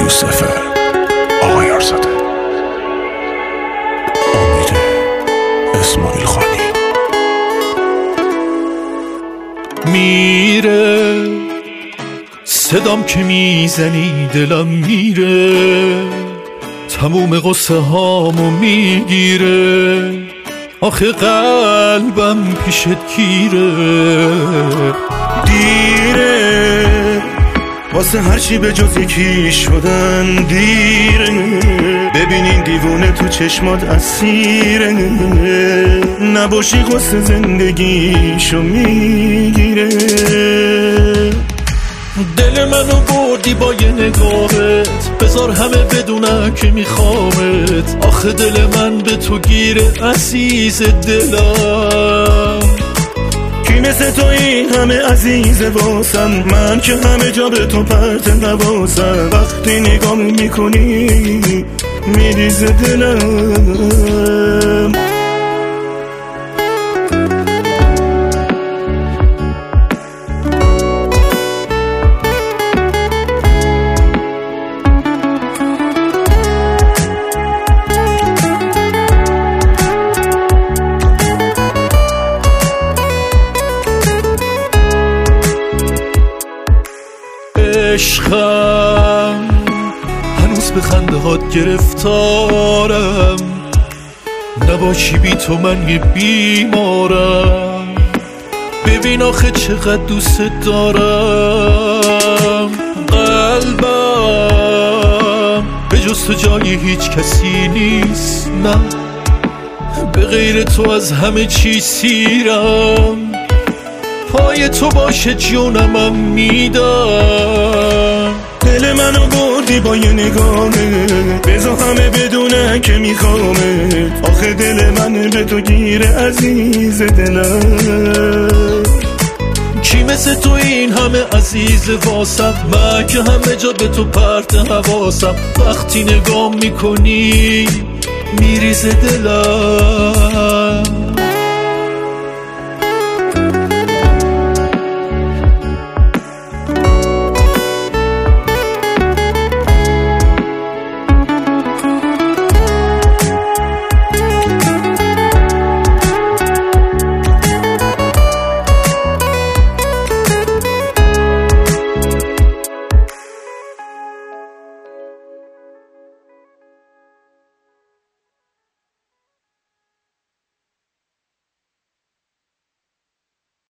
یوسف آقایارزاده، امید اسماعیل خانی. میره صدام که میزنی دلم میره، تموم قصه هامو میگیره، آخه قلبم پیشت گیره. دیره واسه هرچی به جز یکی شدن دیره، ببینین دیوونه تو چشمات اسیره، نباشی قصه زندگیشو میگیره. دل منو بردی با یه نگاهت، بذار همه بدونن که میخوامت، آخه دل من به تو گیره عزیز دلم. کی مثل تو این همه عزیزه واسم، من که همه جا به تو پرت نواسم، وقتی نگاه میکنی میریزه دلم. عشقم هنوز به خنده هات گرفتارم، نباشی بی تو من یه بیمارم، ببین آخه چقدر دوست دارم. قلبم به جز تو جای هیچ کسی نیست، نه به غیر تو از همه چی سیرم، پای تو باشه جونمم میدم. دل منو بردی با یه نگاهت، بذار همه بدونن که میخوامت، آخه دل من به تو گیره عزیز دلم. کی مثل تو این همه عزیز واسم، من که همه جا به تو پرت حواسم، وقتی نگاه میکنی میریزه دلم.